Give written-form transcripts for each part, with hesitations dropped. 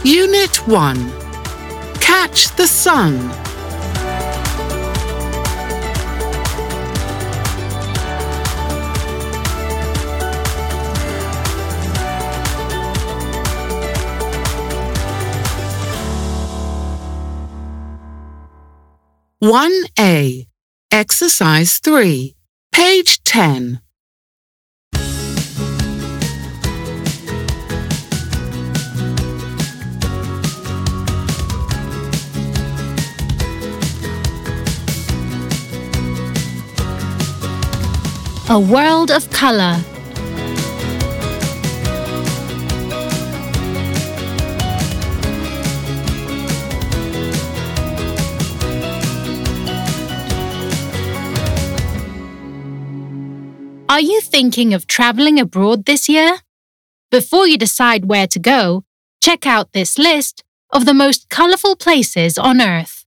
Unit 1. Catch the sun. One A. Exercise 3. Page 10. A world of color. Are you thinking of traveling abroad this year? Before you decide where to go, check out this list of the most colorful places on Earth.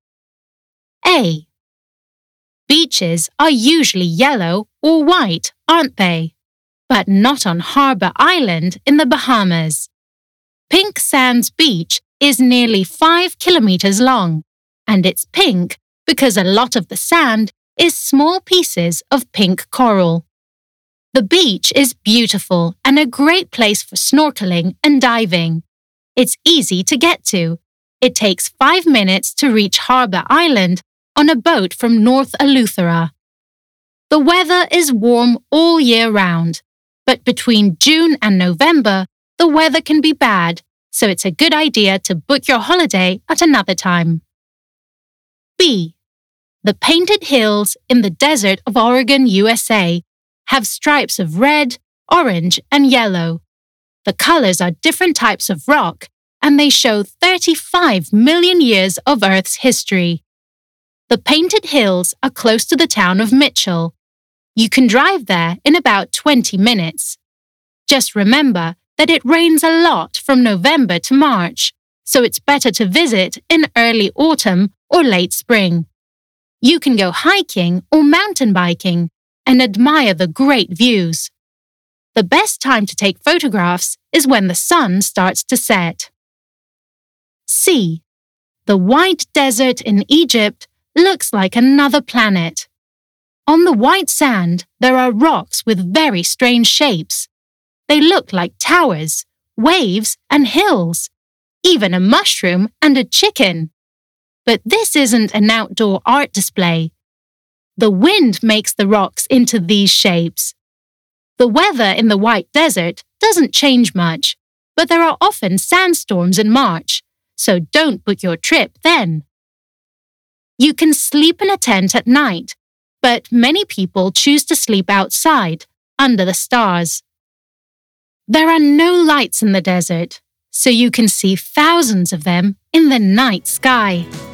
A. Beaches are usually yellow or white, aren't they? But not on Harbour Island in the Bahamas. Pink Sands Beach is nearly 5 kilometers long, and it's pink because a lot of the sand is small pieces of pink coral. The beach is beautiful and a great place for snorkeling and diving. It's easy to get to. It takes 5 minutes to reach Harbour Island on a boat from North Eleuthera. The weather is warm all year round, but between June and November, the weather can be bad, so it's a good idea to book your holiday at another time. B. The painted hills in the desert of Oregon, USA, have stripes of red, orange, and yellow. The colors are different types of rock, and they show 35 million years of Earth's history. The painted hills are close to the town of Mitchell. You can drive there in about 20 minutes. Just remember that it rains a lot from November to March, so it's better to visit in early autumn or late spring. You can go hiking or mountain biking and admire the great views. The best time to take photographs is when the sun starts to set. C. The white desert in Egypt looks like another planet. On the white sand, there are rocks with very strange shapes. They look like towers, waves, and hills, even a mushroom and a chicken. But this isn't an outdoor art display. The wind makes the rocks into these shapes. The weather in the White Desert doesn't change much, but there are often sandstorms in March, so don't book your trip then. You can sleep in a tent at night, but many people choose to sleep outside, under the stars. There are no lights in the desert, so you can see thousands of them in the night sky.